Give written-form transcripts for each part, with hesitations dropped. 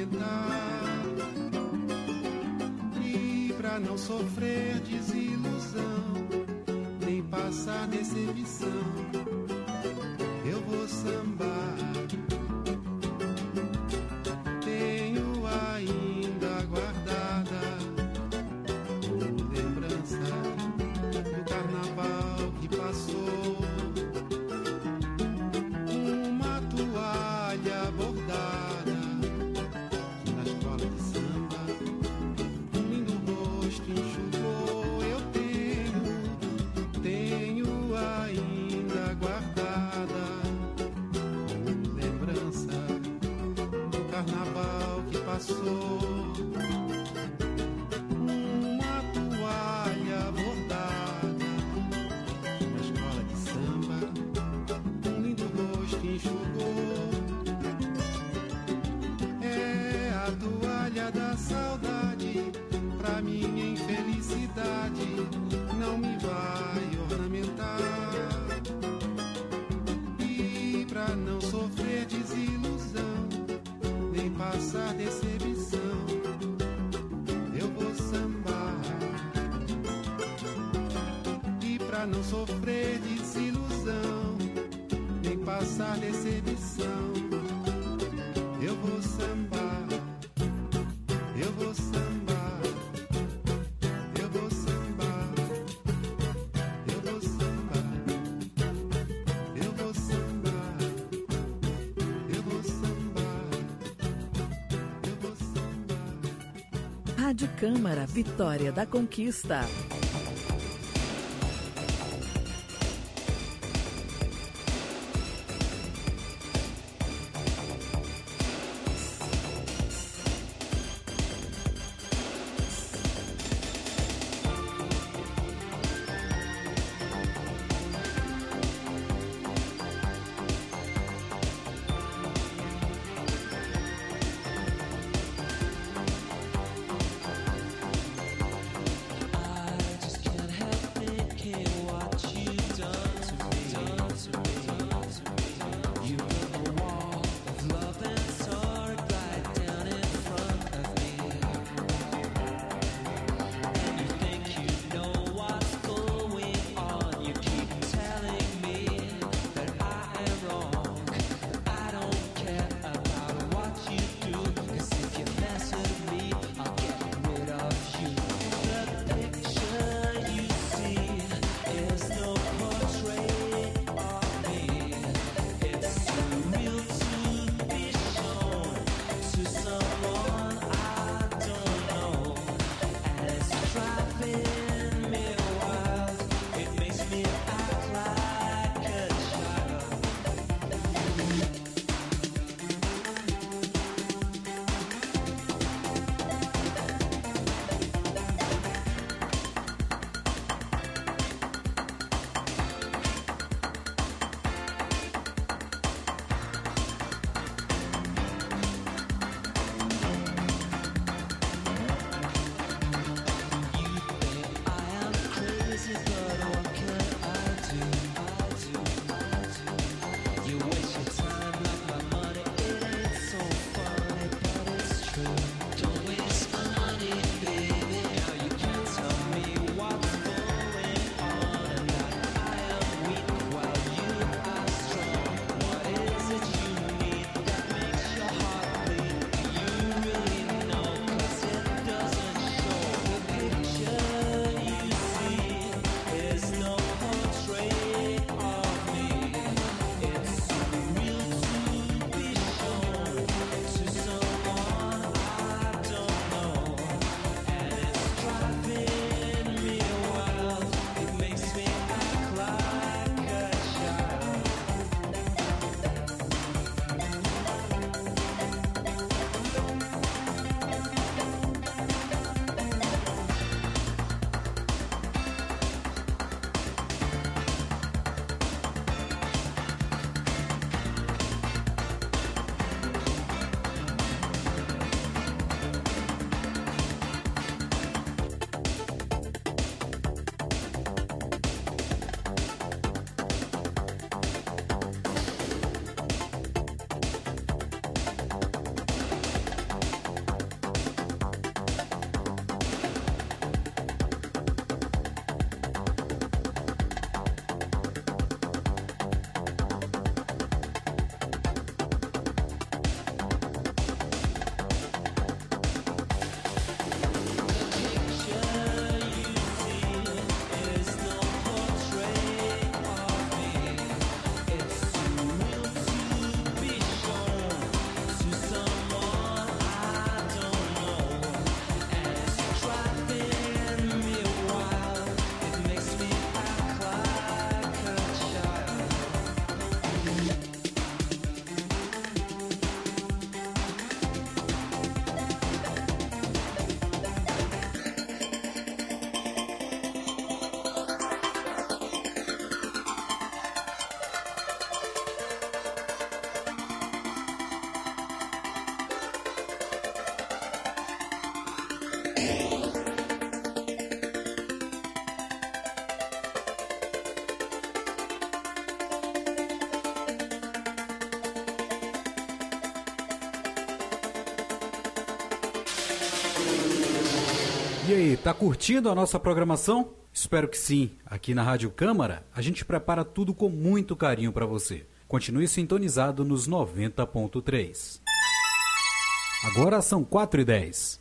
ornamentar. E pra não sofrer desilusão, nem passar decepção, eu vou sambar. Tenho ainda guardada lembrança do carnaval que passou. Uma toalha bordada na escola de samba, um lindo rosto enxugou. Eu tenho ainda guardada lembrança do carnaval que passou. Uma toalha bordada na escola de samba, um lindo rosto enxugou. É a toalha da saudade, pra minha infelicidade, não me vai ornamentar. E pra não sofrer desilusão, nem passar decepção, eu vou sambar. E pra não sofrer desilusão, nem passar decepção, eu vou sambar. Eu vou sambar. Eu vou sambar. Eu vou sambar. Eu vou sambar. Eu vou sambar. Eu vou sambar. Rádio Câmara, Vitória da Conquista. I E aí, tá curtindo a nossa programação? Espero que sim. Aqui na Rádio Câmara, a gente prepara tudo com muito carinho para você. Continue sintonizado nos 90.3. Agora são 4h10.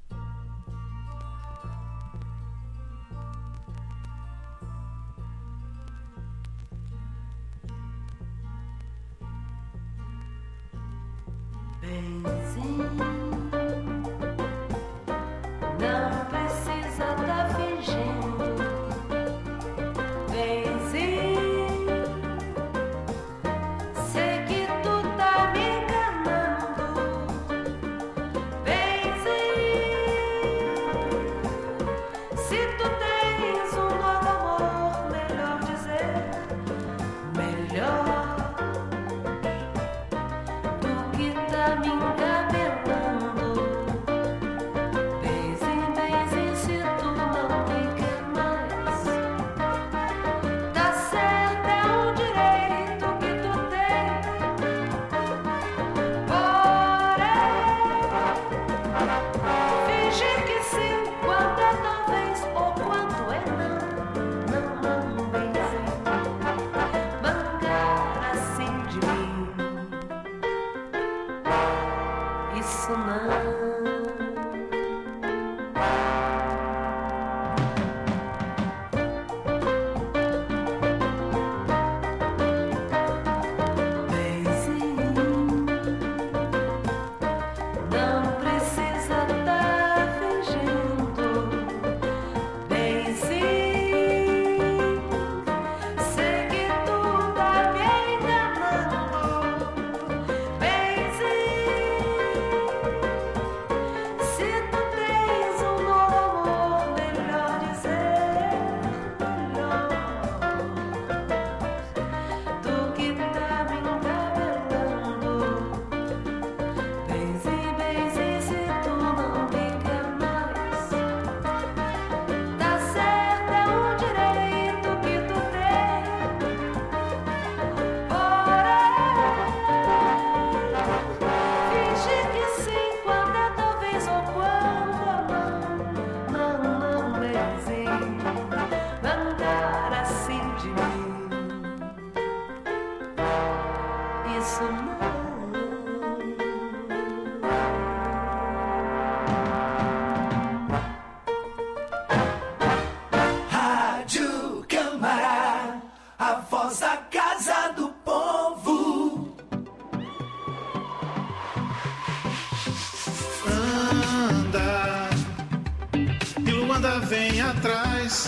Vem atrás,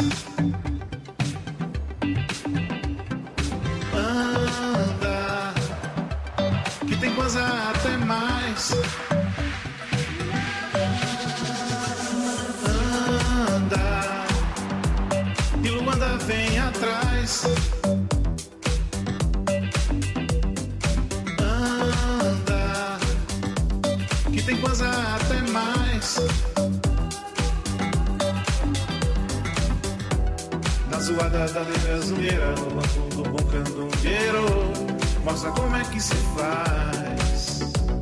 anda, que tem coisa até mais. Anda, e Luanda vem atrás. Anda, que tem coisa até mais. Zoada da negra zungueira, no banco do bom candongueiro, mostra como é que se faz.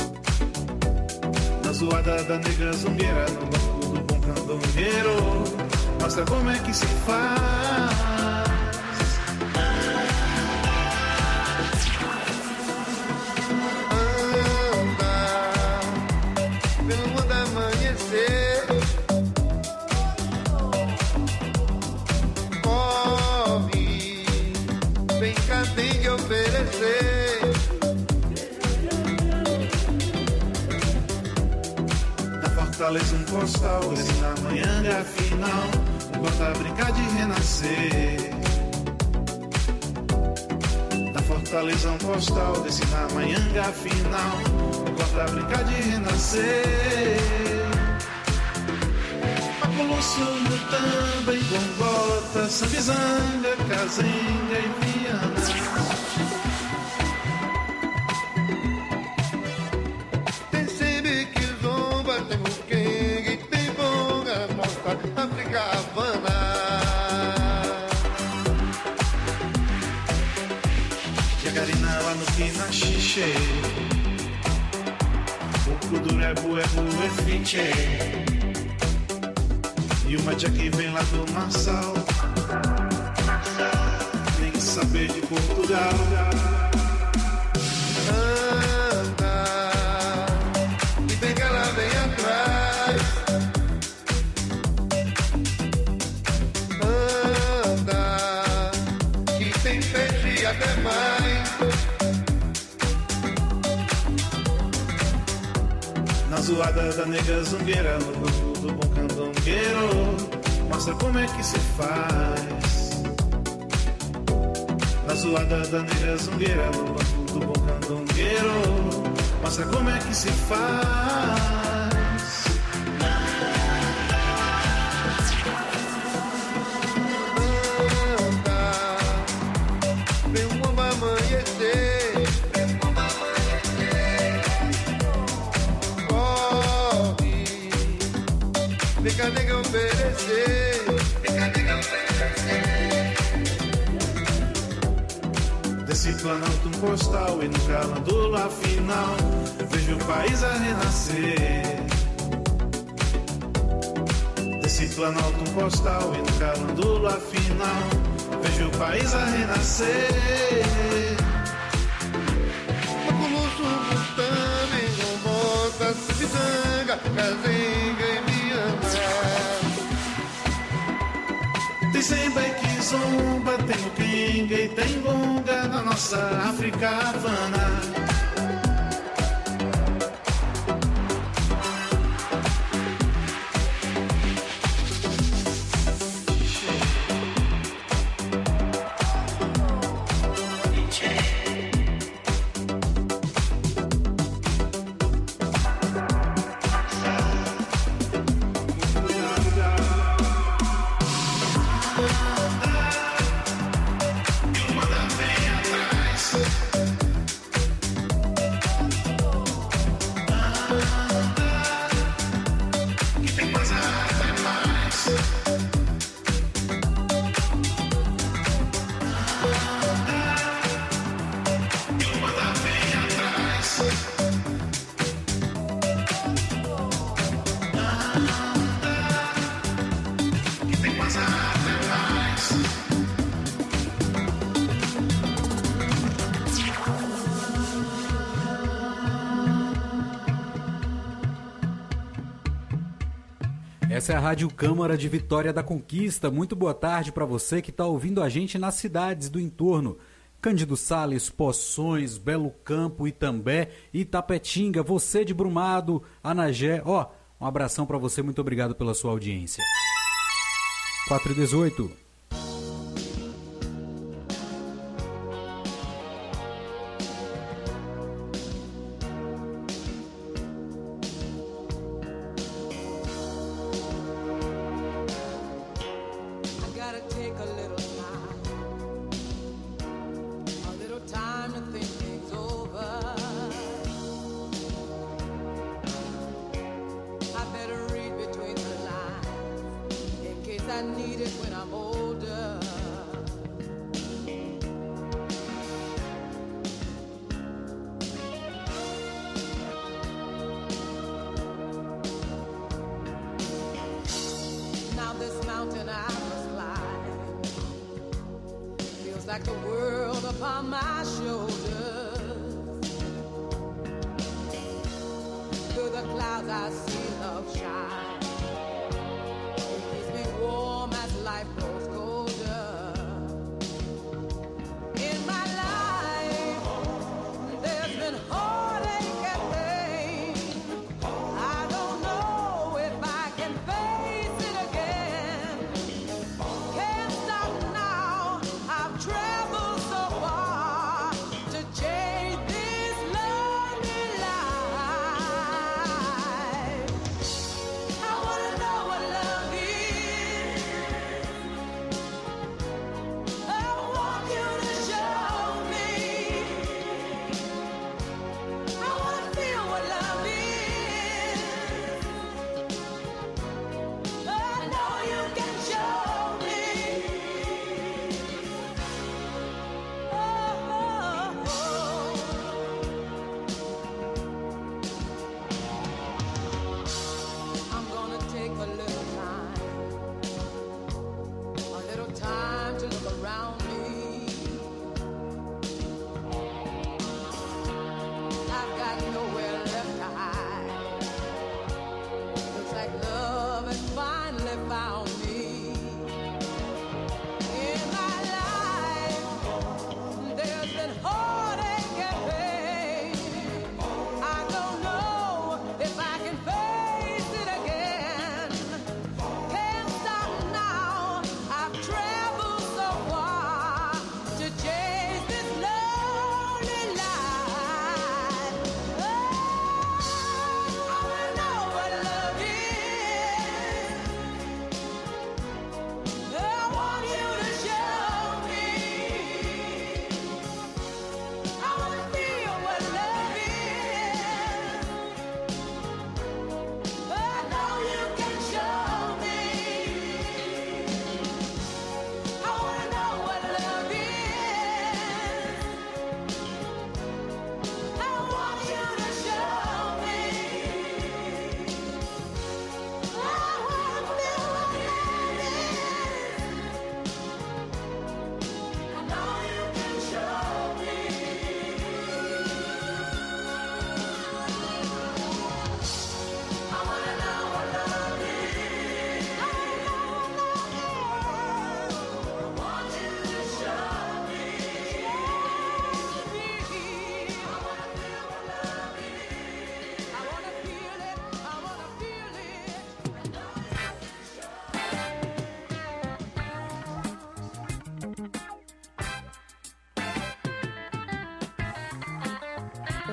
Na zoada da negra zungueira, no banco do bom candongueiro, mostra como é que se faz. Anda, pelo mundo amanhecer. Tem que oferecer. Na fortaleza um postal, desce na manhã final, bota a brincar de renascer. Na fortaleza um postal, desce na manhã final, bota a brincar de renascer. Colosso no tamba e bombota, sambizanga, cazenga e viana. Tem sempre que zomba, tem muquengue, tem bonga, mostra África, Havana. Jacarina lá no Pinachiche, o Kuduro é bué, bué, fiche. E uma tia que vem lá do Marçal, nem saber de Portugal. Anda, e vem que ela vem atrás. Anda, que tem peixe e até mais. Na zoada da nega zungueira, no grupo do bom candongueiro, mostra como é que se faz. Na zoada da nega zungueira, no grupo do bom candongueiro, mostra como é que se faz. Fica nega obedecer, fica nega obedecer. Desse planalto um postal e no calandulo afinal vejo o país a renascer. Desse planalto um postal e no calandulo afinal vejo o país a renascer. Maculuço, Butame, Gomota, Pitanga, Cazenga e tem Semba e Kizomba, tem o Kenga e tem Gonga na nossa África Havana. Essa é a Rádio Câmara de Vitória da Conquista. Muito boa tarde para você que está ouvindo a gente nas cidades do entorno. Cândido Sales, Poções, Belo Campo, Itambé, Itapetinga, você de Brumado, Anagé. Um abração para você, muito obrigado pela sua audiência. 4h18.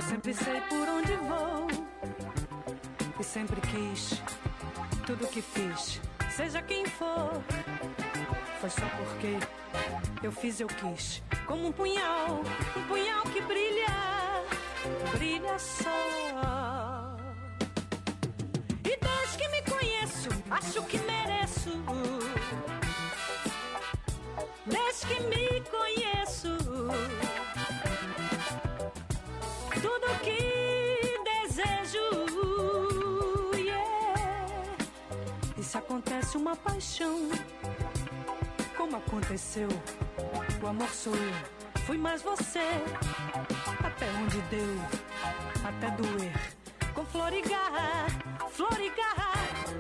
sempre sei por onde vou e sempre quis. Tudo que fiz, seja quem for, foi só porque eu fiz, eu quis. Como um punhal que brilha, brilha só. E desde que me conheço, acho que mereço. Desde que me conheço, tudo que desejo, yeah. E se acontece uma paixão, como aconteceu, o amor sou eu, fui mais você. Até onde deu, até doer, com flor e garra, flor e garra.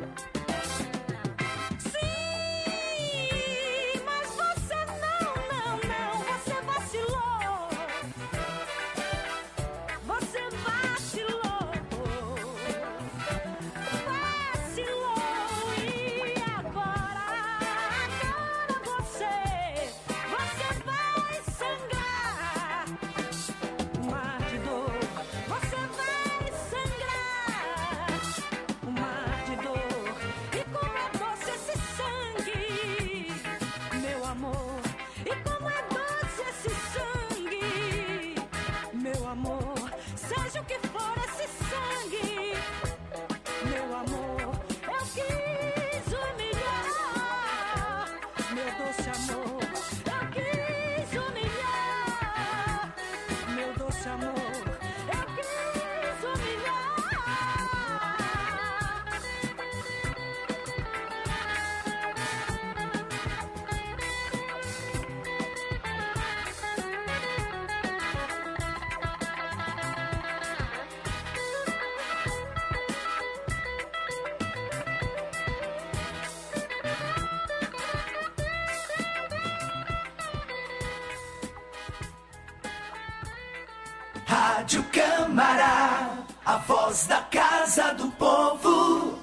Rádio Câmara, a voz da Casa do Povo.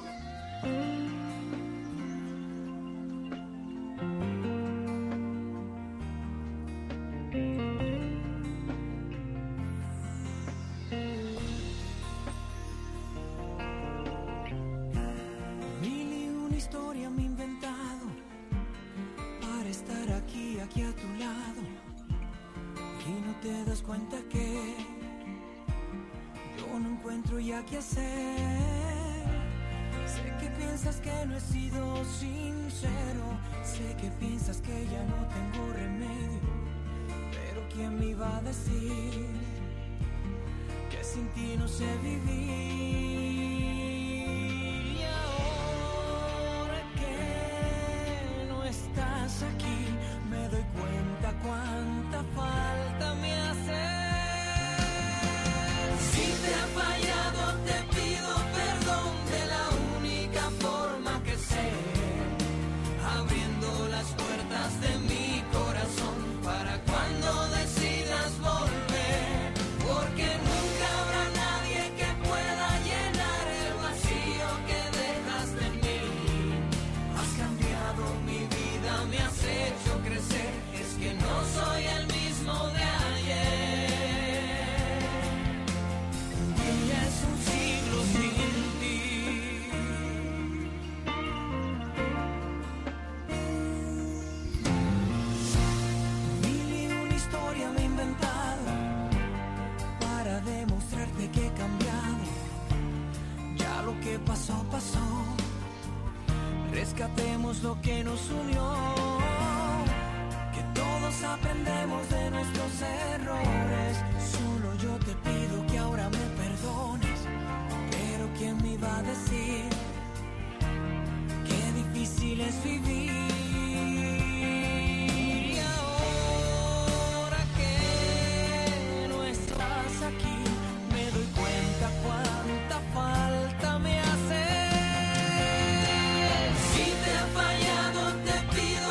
Mil y una historia me he inventado para estar aquí a tu lado. Y no te das cuenta que yo no encuentro ya qué hacer. Sé que piensas que no he sido sincero. Sé que piensas que ya no tengo remedio. Pero ¿quién me iba a decir que sin ti no sé vivir? Y ahora que no estás aquí, me doy cuenta cuánta falta me hace. Si te ha fallado, te pido perdón de la única forma que sé, abriendo las puertas de mi corazón para cuando decidas volver, porque nunca habrá nadie que pueda llenar el vacío que dejaste en mí. Has cambiado mi vida, me has hecho crecer, es que no soy el mismo de ayer. Y ya es un siglo sin ti. Mil y una historia me he inventado para demostrarte que he cambiado. Ya lo que pasó, pasó. Rescatemos lo que nos unió. Que todos aprendemos de nuestros errores. Solo yo te pido que ahora me perdones. Pero ¿quién me iba a decir qué difícil es vivir? Y ahora que no estás aquí, me doy cuenta cuánta falta me hace. Si te ha fallado, te pido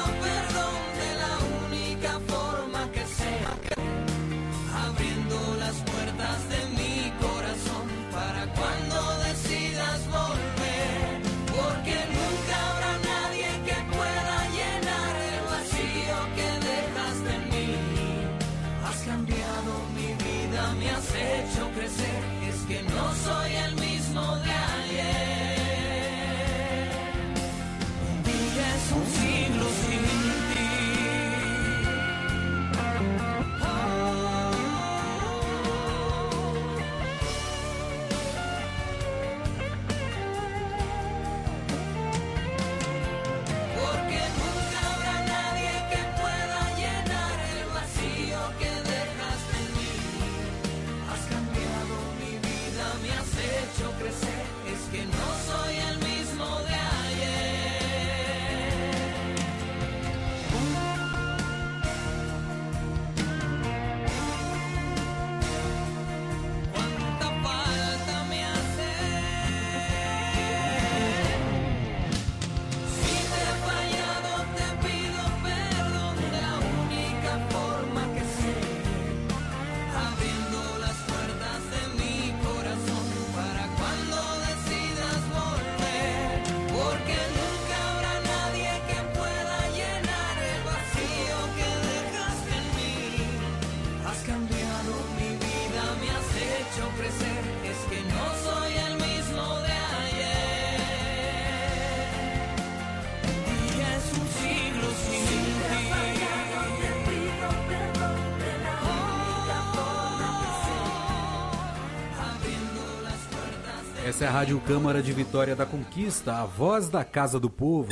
Essa é a Rádio Câmara de Vitória da Conquista, a voz da Casa do Povo.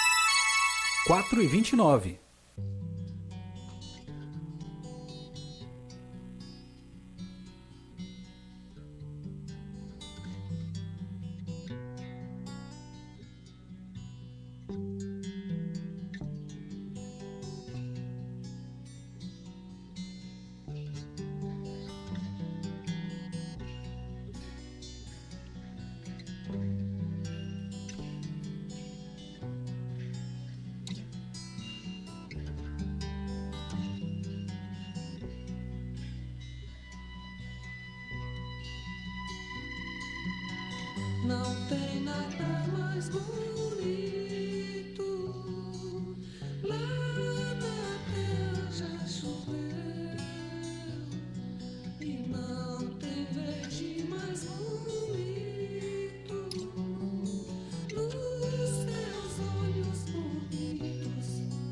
4h29. Não tem nada mais bonito lá na terra já choveu e não tem verde mais bonito nos teus olhos bonitos.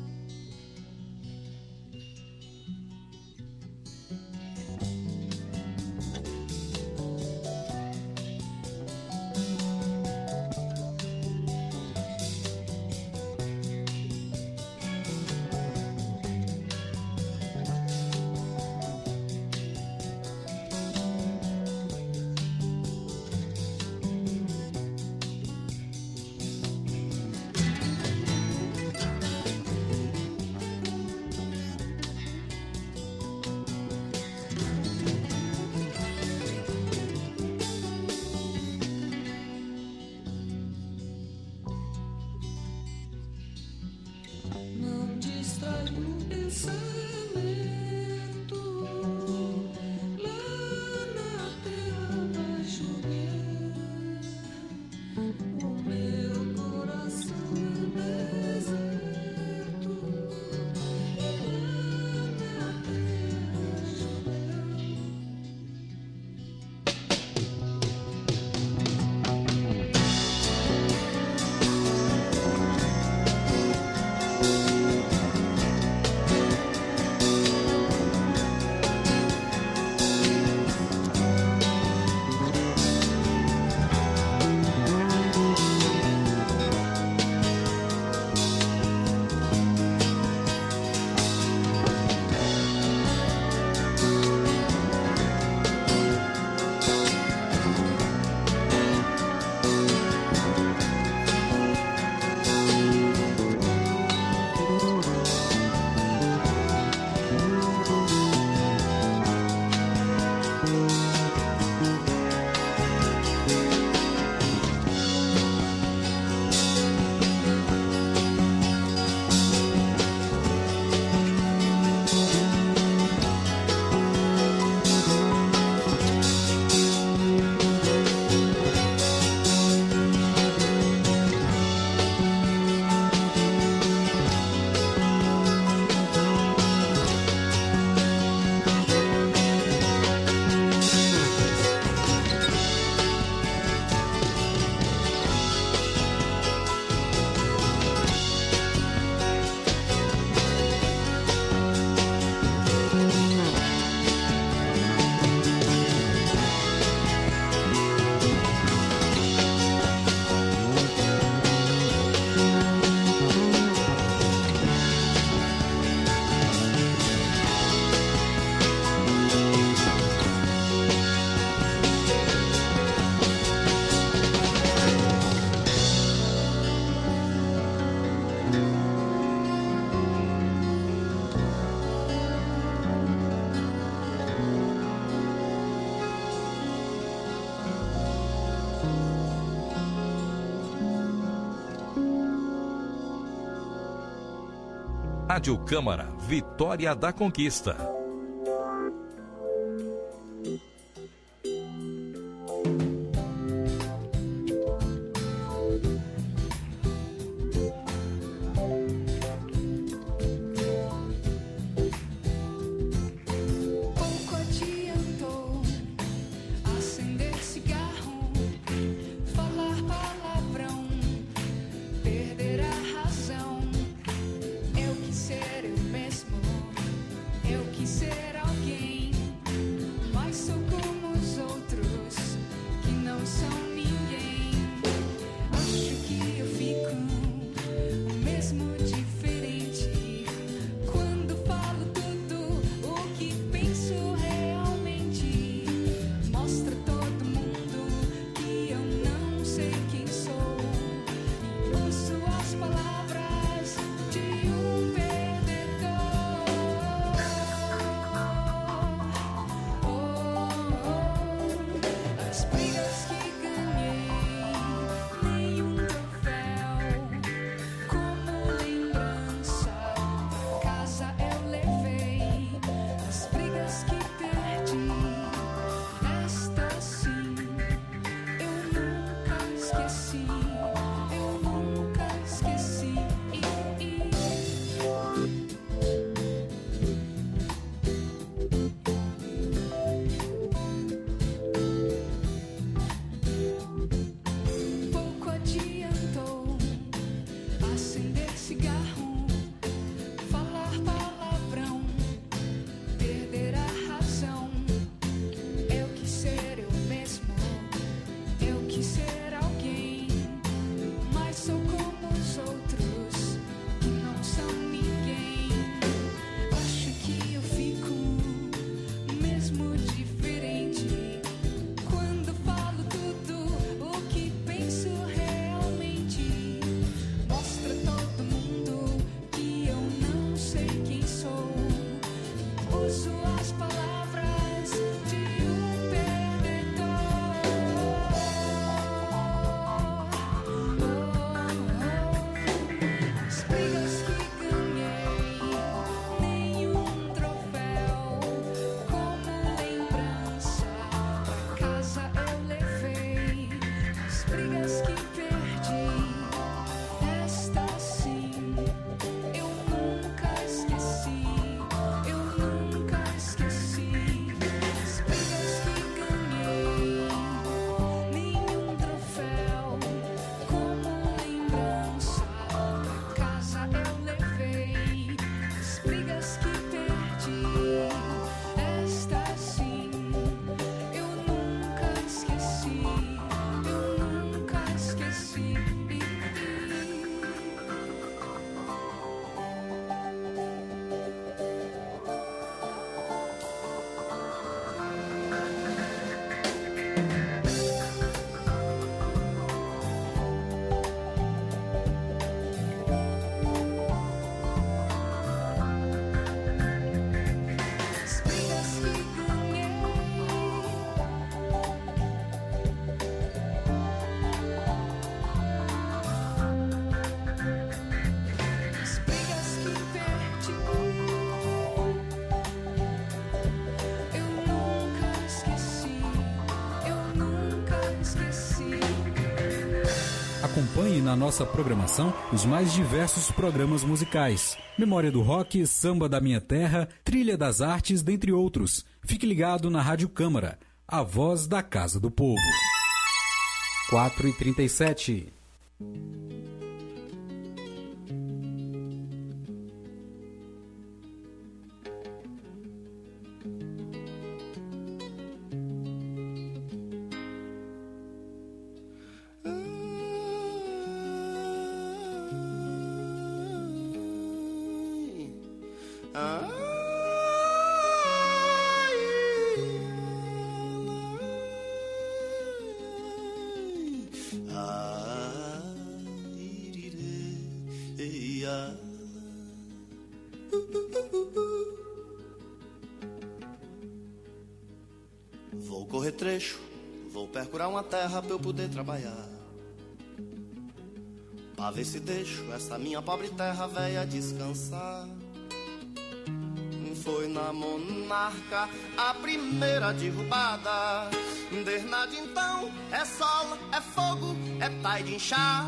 Não distrai o pensamento lá na terra vai chover. O meu coração é deserto lá na terra choveu. Rádio Câmara, Vitória da Conquista. Pouco adiantou acender cigarro, falar palavrão, perder a razão. Eu quis ser eu mesmo, eu quis ser alguém, mas sou como os outros que não são ninguém. Acompanhe na nossa programação os mais diversos programas musicais. Memória do Rock, Samba da Minha Terra, Trilha das Artes, dentre outros. Fique ligado na Rádio Câmara, a voz da Casa do Povo. 4h37. Vou correr trecho, vou percurar uma terra pra eu poder trabalhar, pra ver se deixo essa minha pobre terra velha descansar. Foi na Monarca a primeira derrubada, desde então é sol, é fogo, é pai de enxada.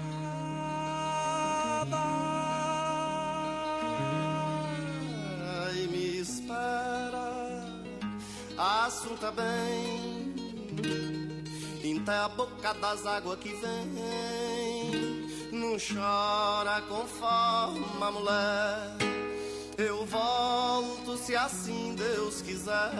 E me espera, assunto é bem, até a boca das águas que vem. Não chora conforme a mulher, eu volto se assim Deus quiser.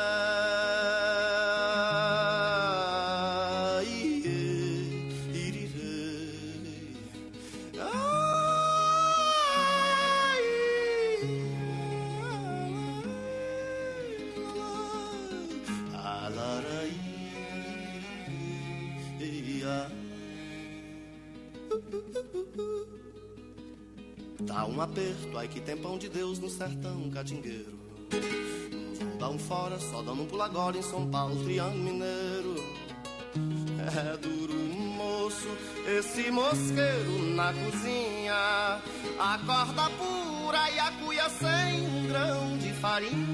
Dá um aperto, ai que tempão de Deus no sertão catingueiro. Vou dar um fora, só dando um pulo agora em São Paulo, Triângulo Mineiro. É duro, moço, esse mosqueiro na cozinha. A corda pura e a cuia sem um grão de farinha.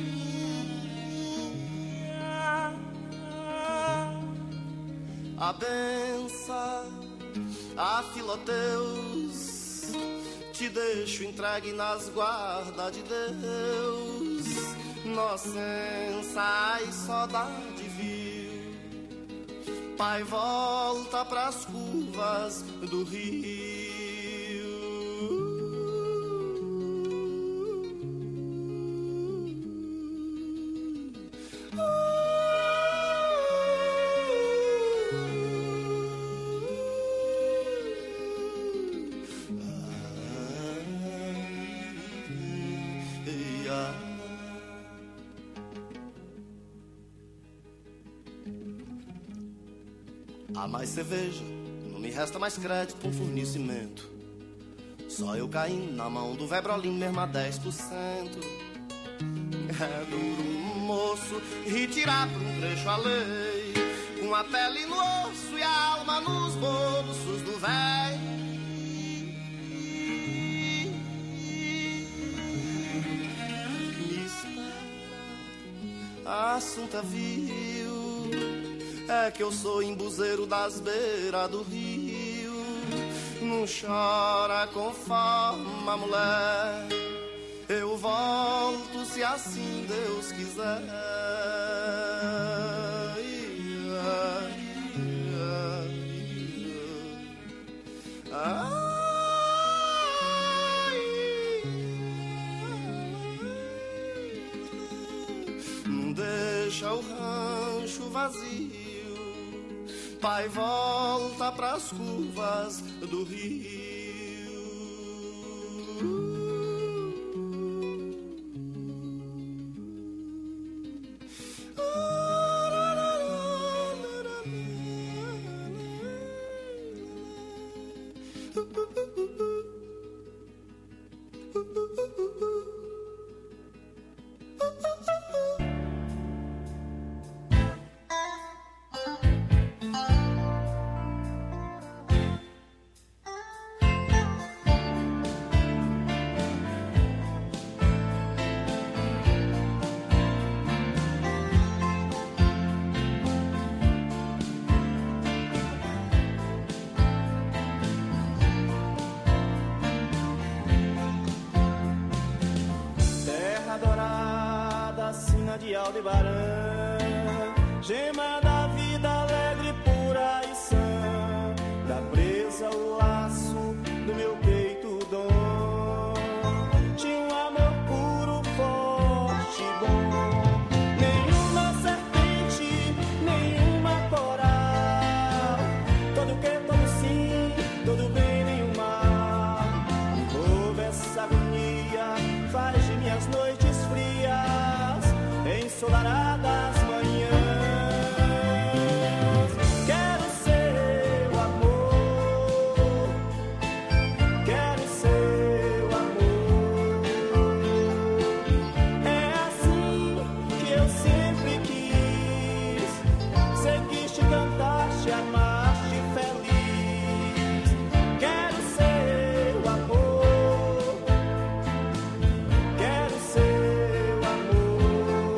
A benção, a Filoteus, te deixo entregue nas guardas de Deus. Nocença, ai saudade viu. Pai volta pras curvas do rio. Há mais cerveja, não me resta mais crédito pra um fornecimento. Só eu caindo na mão do Vebrolim mesmo a 10%. É duro, moço, retirar por um trecho a lei, com a pele no osso e a alma nos bolsos do véi. Me espera, assunto é vil. É que eu sou embuzeiro das beiras do rio. Não chora conforme a mulher, eu volto se assim Deus quiser. Não deixa o rancho vazio, pai volta pras curvas do rio. Aldebaran, gema da vida alegre, pura e sã, dá presa o laço do meu peito dom. Tinha um amor puro, forte e bom. Nenhuma serpente, nenhuma coral. Todo que, todo sim, todo bem, nenhum mal. Envolve essa agonia, faz de minhas noites frias ensolaradas manhãs. Quero seu amor, quero seu amor. É assim que eu sempre quis, seguiste, cantaste, amaste feliz. Quero seu amor, quero seu amor.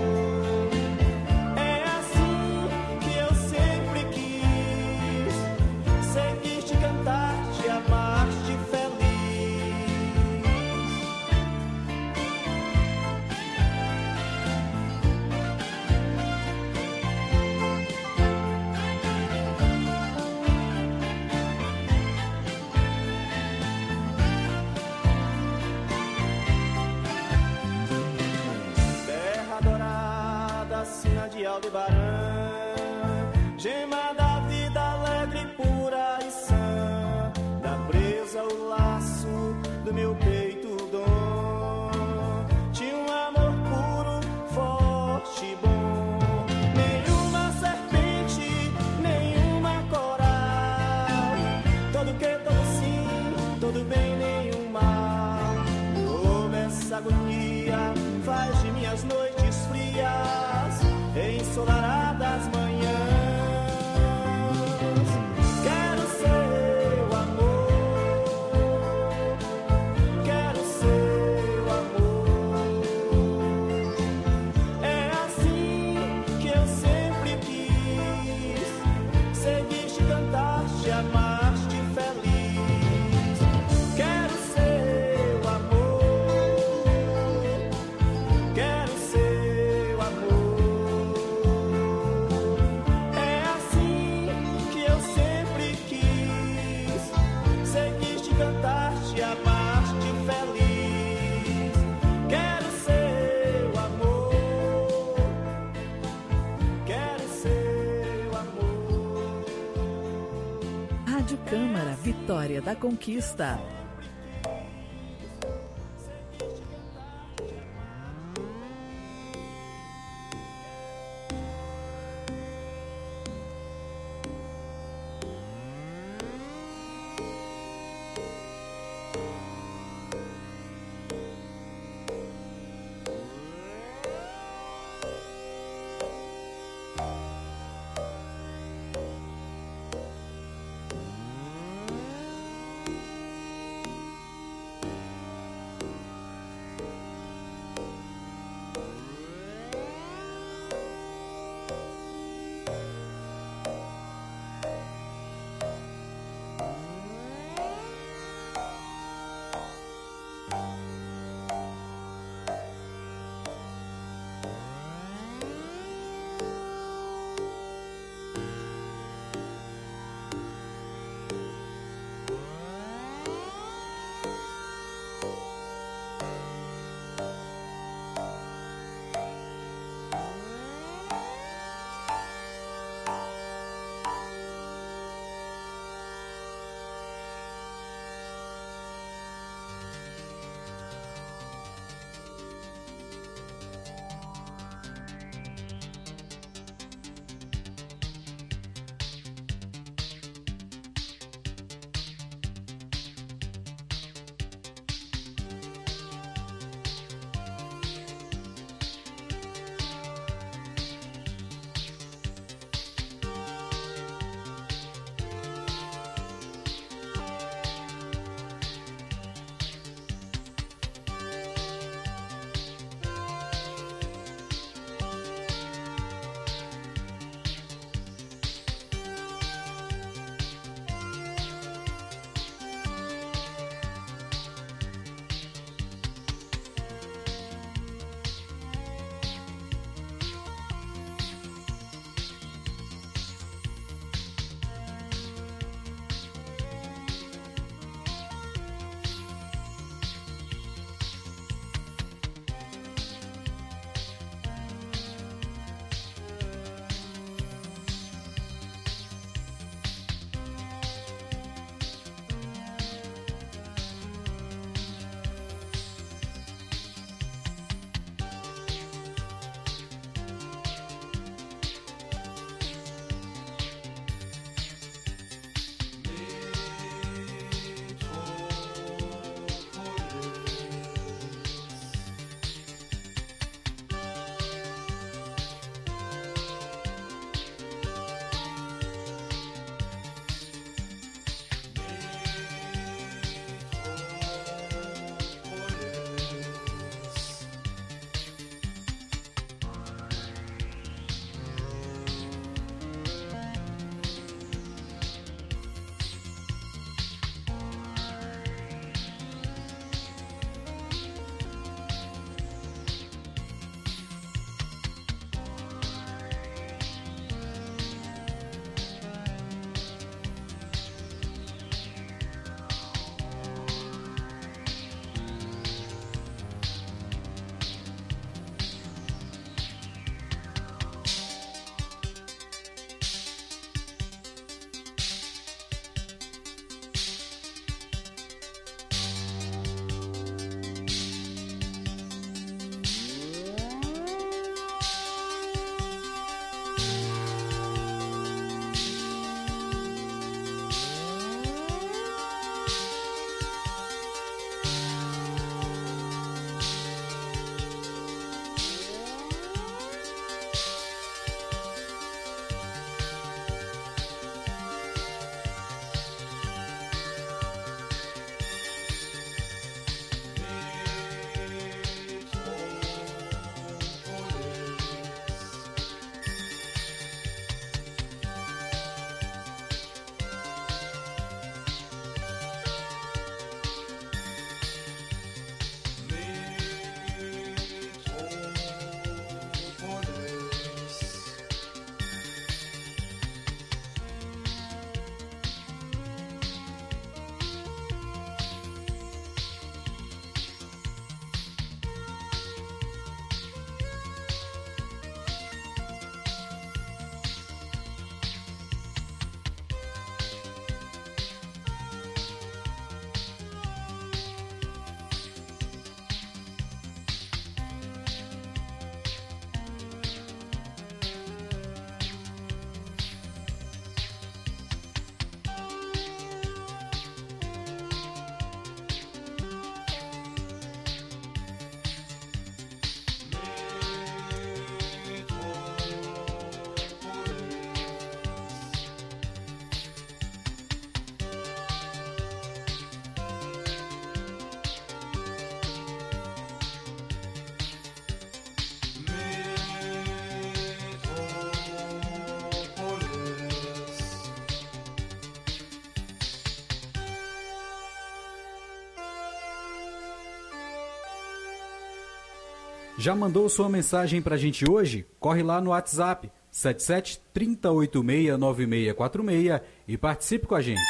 É assim que eu sempre quis, seguiste, cantaste, amaste feliz. Terra dourada, sina de Aldebaran, gema da vida alegre, pura e sã, dá presa o laço do meu peito dom. Tinha um amor puro, forte e bom. Nenhuma serpente, nenhuma coral. Todo que, todo sim, todo bem, nenhum mal. Como essa agonia faz de minhas noites frias ensolaradas manhãs. Quero seu amor, quero seu amor. É assim que eu sempre quis, seguiste, cantaste, amaste feliz. Quero seu amor, quero seu amor. É assim que eu sempre quis, seguiste, cantaste, amaste feliz. Quero seu amor, quero seu amor. Rádio Câmara, Vitória da Conquista. Já mandou sua mensagem pra gente hoje? Corre lá no WhatsApp 77 3086 9646 e participe com a gente.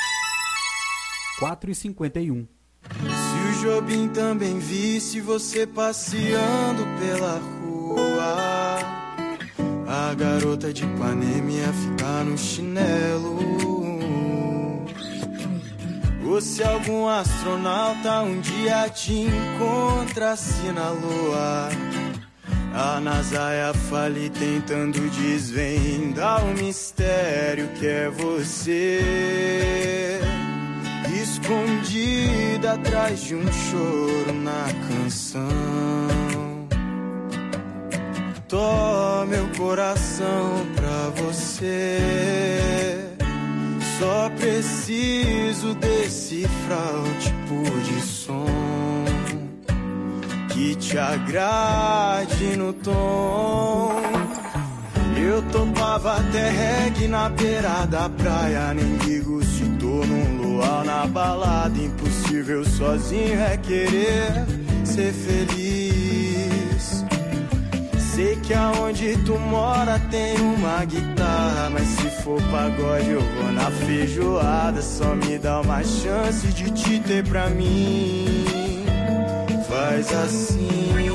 4h51. Se o Jobim também visse você passeando pela rua, a garota de Ipanema ia ficar no chinelo. Ou se algum astronauta um dia te encontrasse na lua, a NASA ia falir tentando desvendar o mistério que é você, escondida atrás de um choro na canção. Tô meu coração pra você, só preciso decifrar o tipo de som que te agrade no tom. Eu topava até reggae na beira da praia, nem digo se tô num luau na balada. Impossível sozinho é querer ser feliz. Sei que aonde tu mora tem uma guitarra, mas se for pagode eu vou na feijoada. Só me dá uma chance de te ter pra mim. Faz assim,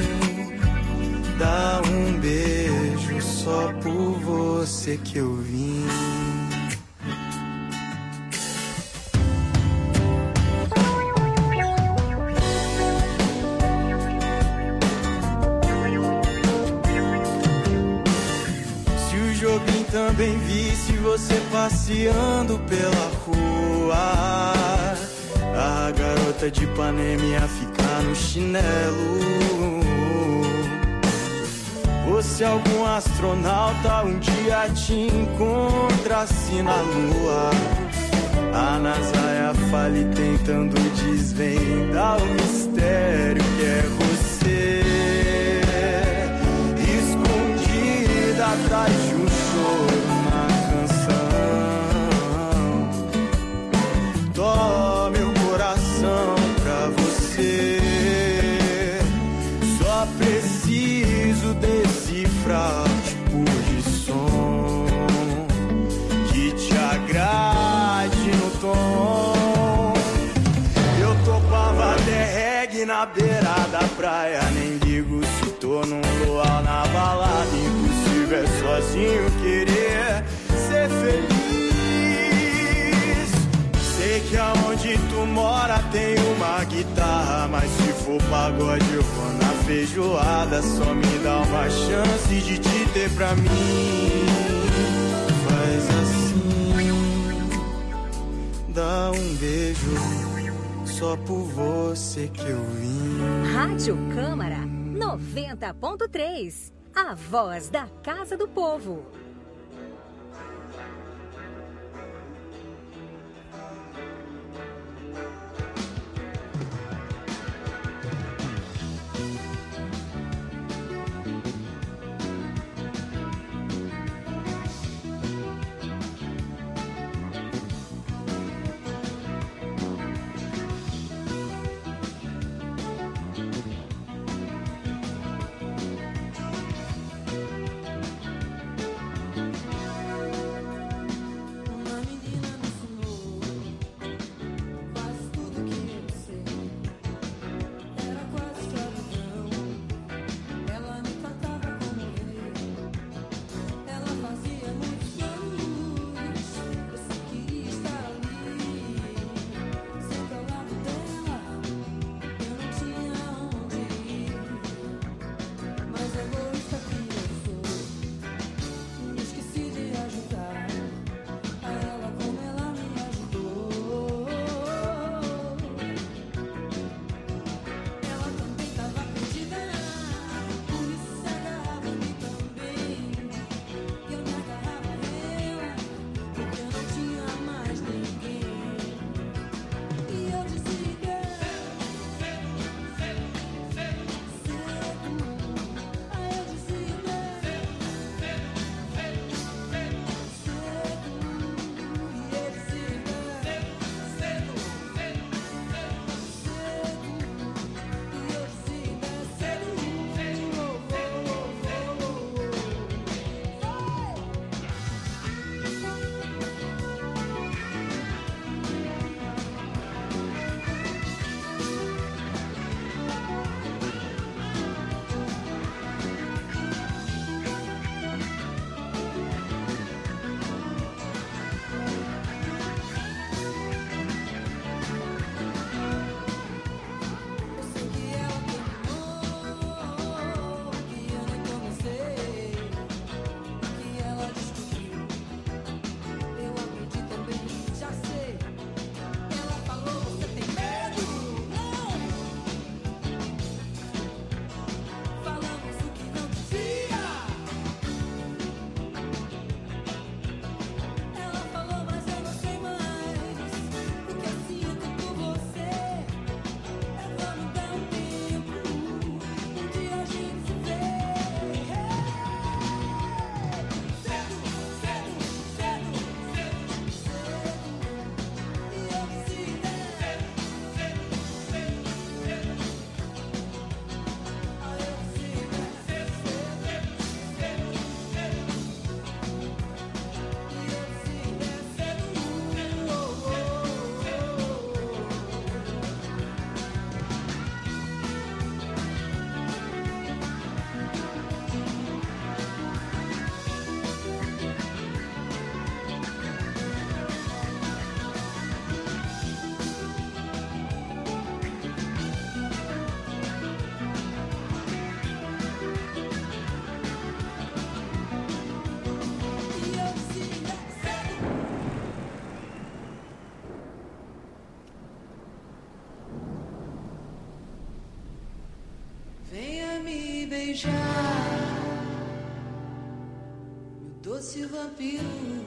dá um beijo só por você que eu vim. Também visse você passeando pela rua, a garota de Ipanema ia ficar no chinelo. Ou se algum astronauta um dia te encontrasse na lua, a NASA ia falir tentando desvendar o mistério que é você, escondida atrás de um na canção. Dó meu coração pra você, só preciso decifrar o tipo de som que te agrade no tom. Eu topava até reggae na beira da praia, nem digo se tô num luau na balada. Impossível é sozinho querer ser feliz. Sei que aonde tu mora tem uma guitarra, mas se for pagode eu vou na feijoada. Só me dá uma chance de te ter pra mim. Faz assim, dá um beijo só por você que eu vim. Rádio Câmara 90.3, a voz da Casa do Povo. beijar, meu doce vampiro.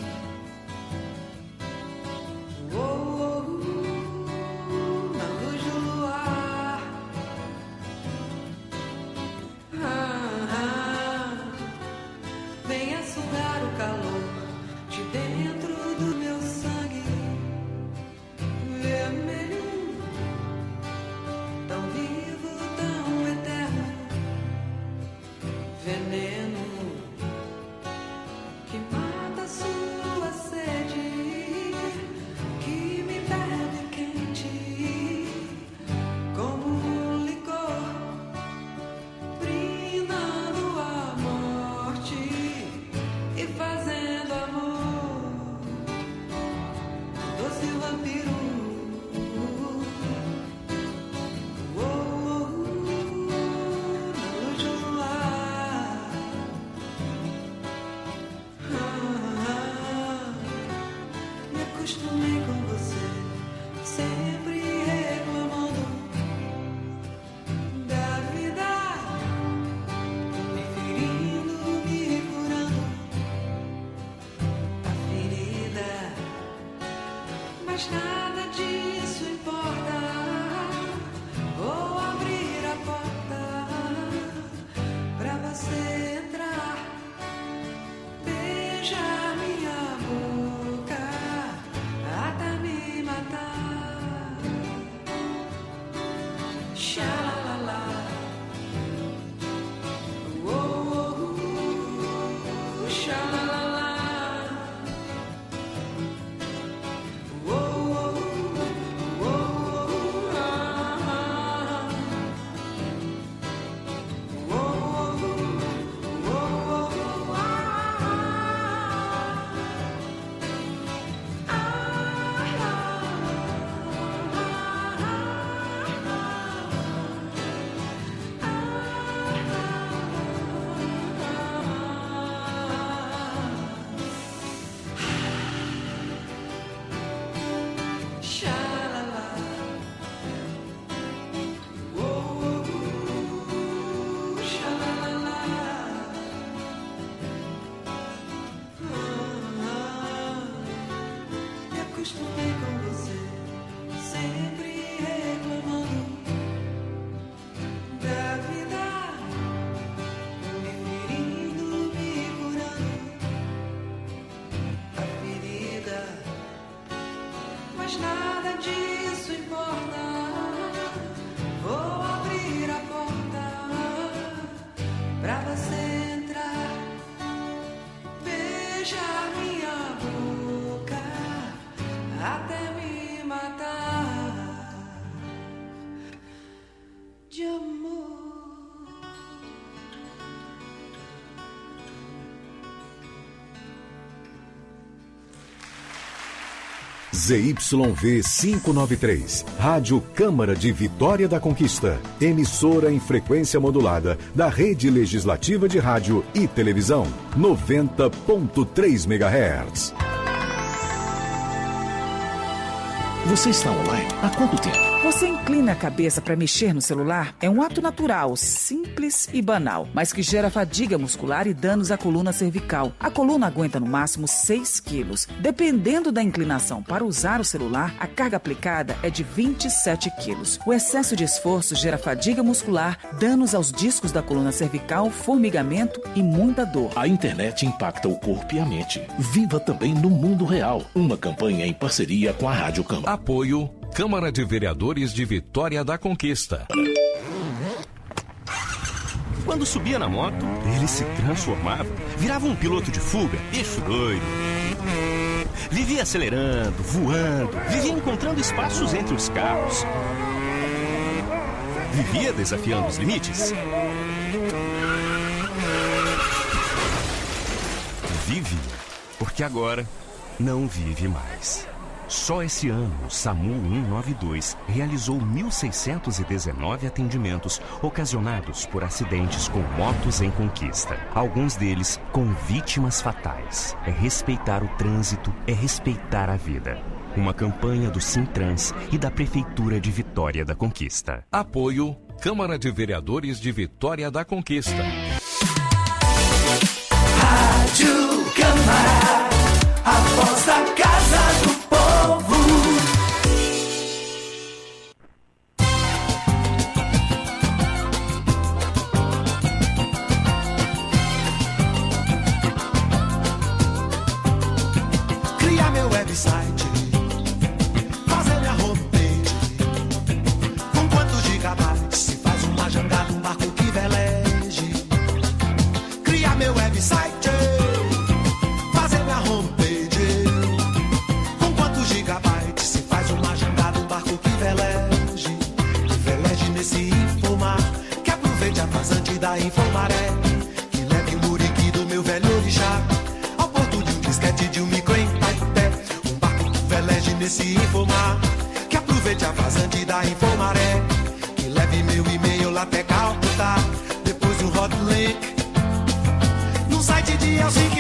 Oh, oh, na luz do luar. Venha sugar o calor de dentro do meu sangue vermelho, tão vivo, tão eterno, veneno que mata sua sede, que me bebe quente como um licor, brindando a morte e fazendo amor, doce vampiro. Oh, oh, na luz do luar. Me acostumei com você, sempre reclamando da vida, me ferindo, me curando a ferida, mas nada disso importa. Vou abrir a porta pra você entrar, beijar minha boca até me matar. Xalala. Oh, oh, oh, xalala. Oh, oh, oh, oh, ah, ah. Oh, oh, oh, oh, ah, xalala. Oh, oh, xalala. Me acostumei com você, sempre reclamando da vida, me ferindo, me curando a ferida, mas nada disso importa. Vou abrir a porta pra você entrar, beijar minha boca até me matar de amor. ZYV 593, Rádio Câmara de Vitória da Conquista, emissora em frequência modulada da Rede Legislativa de Rádio e Televisão, 90.3 MHz. Você está online há quanto tempo? Você inclina a cabeça para mexer no celular? É um ato natural, simples e banal, mas que gera fadiga muscular e danos à coluna cervical. A coluna aguenta no máximo 6 quilos. Dependendo da inclinação para usar o celular, a carga aplicada é de 27 quilos. O excesso de esforço gera fadiga muscular, danos aos discos da coluna cervical, formigamento e muita dor. A internet impacta o corpo e a mente. Viva também no mundo real. Uma campanha em parceria com a Rádio Câmara. Apoio Câmara de Vereadores de Vitória da Conquista. Quando subia na moto, ele se transformava, virava um piloto de fuga, bicho doido. Vivia acelerando, voando, vivia encontrando espaços entre os carros. Vivia desafiando os limites. Vive, porque agora não vive mais. Só esse ano, o SAMU 192 realizou 1.619 atendimentos ocasionados por acidentes com motos em conquista. Alguns deles com vítimas fatais. É respeitar o trânsito, é respeitar a vida. uma campanha do Sintrans e da Prefeitura de Vitória da Conquista. Apoio Câmara de Vereadores de Vitória da Conquista. Rádio Câmara, a voz da Casa do Povo. Criar meu website, fazer minha homepage. Com quantos gigabytes se faz uma jangada, um barco que veleje. Criar meu website, fazer minha homepage. Com quantos gigabytes se faz uma jangada, um barco que veleje. Que veleje nesse infomar, que aproveite a vazante da Infomaré. Que leve o muriqui do meu velho orixá ao porto de um disquete, de um micro em Paipé. Um barco que veleje nesse infomar, que aproveite a vazante da Infomaré. Que leve meu e-mail lá até Calcutá, depois um hot link no site de Helsinki.